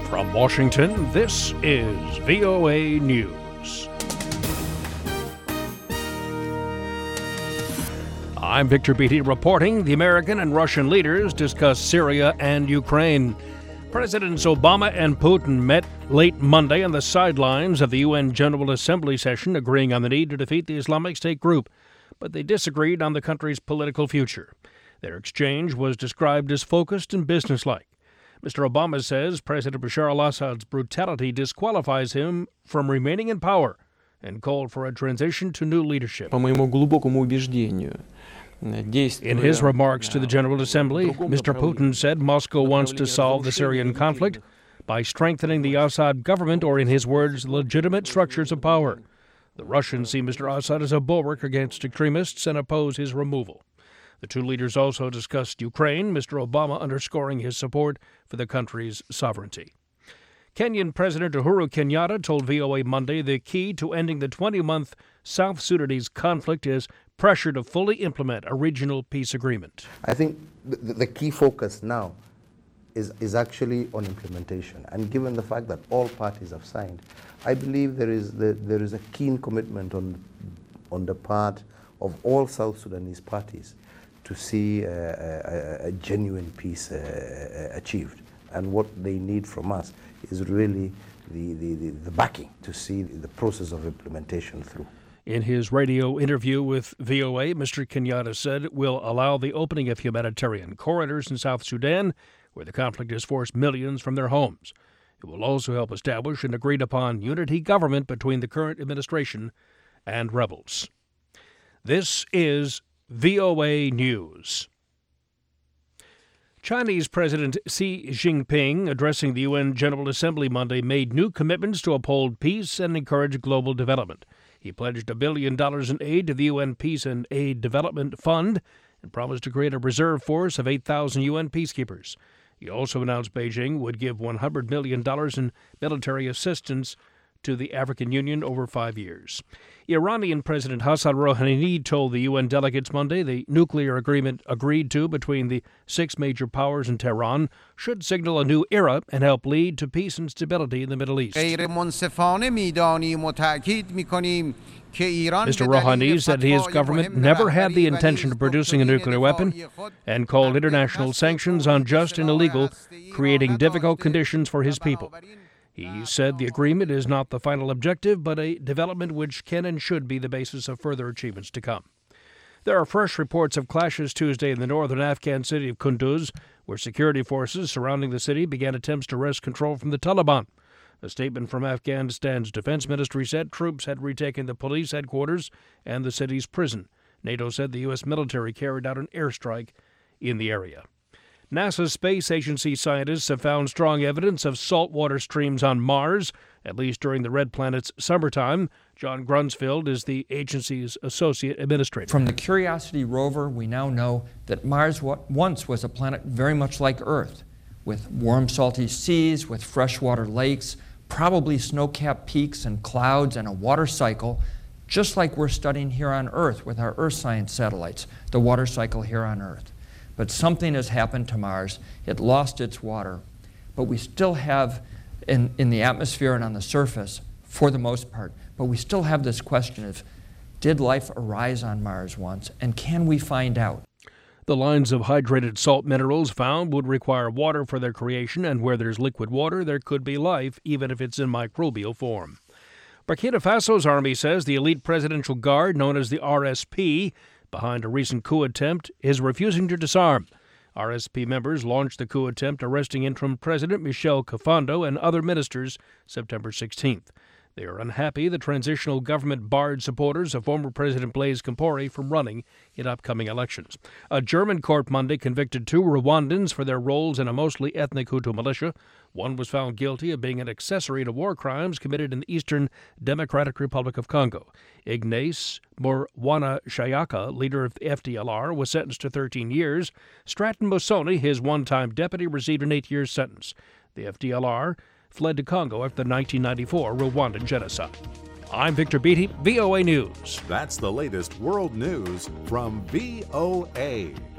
From Washington, this is VOA News. I'm Victor Beatty reporting. The American and Russian leaders discuss Syria and Ukraine. Presidents Obama and Putin met late Monday on the sidelines of the UN General Assembly session, agreeing on the need to defeat the Islamic State group, but they disagreed on the country's political future. Their exchange was described as focused and businesslike. Mr. Obama says President Bashar al-Assad's brutality disqualifies him from remaining in power and called for a transition to new leadership. In his remarks to the General Assembly, Mr. Putin said Moscow wants to solve the Syrian conflict by strengthening the Assad government, or in his words, legitimate structures of power. The Russians see Mr. Assad as a bulwark against extremists and oppose his removal. The two leaders also discussed Ukraine, Mr. Obama underscoring his support for the country's sovereignty. Kenyan President Uhuru Kenyatta told VOA Monday the key to ending the 20-month South Sudanese conflict is pressure to fully implement a regional peace agreement. I think the key focus now is actually on implementation. And given the fact that all parties have signed, I believe there is a keen commitment on the part of all South Sudanese parties to see a genuine peace achieved. And what they need from us is really the backing to see the process of implementation through. In his radio interview with VOA, Mr. Kenyatta said it will allow the opening of humanitarian corridors in South Sudan, where the conflict has forced millions from their homes. It will also help establish an agreed-upon unity government between the current administration and rebels. This is VOA News. Chinese President Xi Jinping, addressing the UN General Assembly Monday, made new commitments to uphold peace and encourage global development. He pledged $1 billion in aid to the UN Peace and Aid Development Fund and promised to create a reserve force of 8,000 UN peacekeepers. He also announced Beijing would give $100 million in military assistance to the African Union over 5 years. Iranian President Hassan Rouhani told the UN delegates Monday the nuclear agreement agreed to between the 6 major powers in Tehran should signal a new era and help lead to peace and stability in the Middle East. Mr. Rouhani said his government never had the intention of producing a nuclear weapon and called international sanctions unjust and illegal, creating difficult conditions for his people. He said the agreement is not the final objective, but a development which can and should be the basis of further achievements to come. There are fresh reports of clashes Tuesday in the northern Afghan city of Kunduz, where security forces surrounding the city began attempts to wrest control from the Taliban. A statement from Afghanistan's defense ministry said troops had retaken the police headquarters and the city's prison. NATO said the U.S. military carried out an airstrike in the area. NASA's space agency scientists have found strong evidence of saltwater streams on Mars, at least during the red planet's summertime. John Grunsfeld is the agency's associate administrator. From the Curiosity rover, we now know that Mars once was a planet very much like Earth, with warm, salty seas, with freshwater lakes, probably snow-capped peaks and clouds and a water cycle, just like we're studying here on Earth with our Earth science satellites, the water cycle here on Earth. But something has happened to Mars. It lost its water. But we still have, in the atmosphere and on the surface, for the most part, but we still have this question of, did life arise on Mars once, and can we find out? The lines of hydrated salt minerals found would require water for their creation, and where there's liquid water, there could be life, even if it's in microbial form. Burkina Faso's army says the elite presidential guard, known as the RSP, behind a recent coup attempt, is refusing to disarm. RSP members launched the coup attempt, arresting interim President Michel Kafando and other ministers September 16th. They are unhappy the transitional government barred supporters of former President Blaise Compaoré from running in upcoming elections. A German court Monday convicted 2 Rwandans for their roles in a mostly ethnic Hutu militia. One was found guilty of being an accessory to war crimes committed in the Eastern Democratic Republic of Congo. Ignace Murwanashayaka, leader of the FDLR, was sentenced to 13 years. Stratton Musoni, his one-time deputy, received an 8-year sentence. The FDLR fled to Congo after the 1994 Rwandan genocide. I'm Victor Beatty, VOA News. That's the latest world news from VOA.